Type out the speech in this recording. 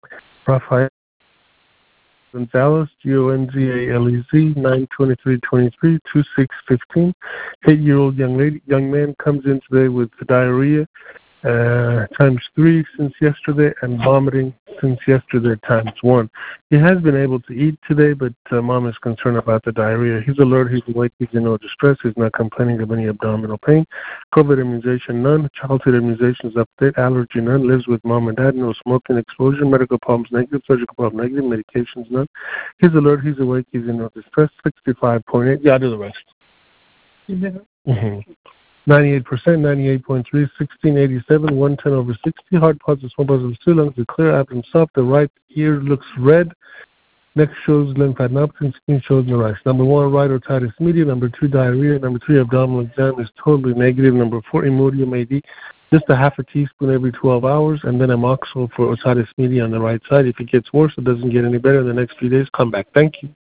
Raphael Gonzalez, Gonzalez, 9/23/23, 2615. 8-year-old young man comes in today with diarrhea times 3 since yesterday, and vomiting since yesterday times 1. He has been able to eat today, but mom is concerned about the diarrhea. He's alert, he's awake, he's in no distress, he's not complaining of any abdominal pain. COVID immunization, none. Childhood immunizations update, allergy, none. Lives with mom and dad, no smoking exposure. Medical problems negative, surgical problem negative, medications none. He's alert, he's awake, he's in no distress. 65.8. Yeah, I'll do the rest. Mm-hmm. 98%, 98.3, 1687, 110/60. Heart positive, small positive, 2 lungs are clear, abdomen soft. The right ear looks red. Neck shows lymphadenopathy, skin shows neuritis. Number 1, right otitis media. Number 2, diarrhea. Number 3, abdominal exam is totally negative. Number 4, Imodium AD, just a half a teaspoon every 12 hours, and then amoxicillin for otitis media on the right side. If it gets worse, it doesn't get any better in the next few days, come back. Thank you.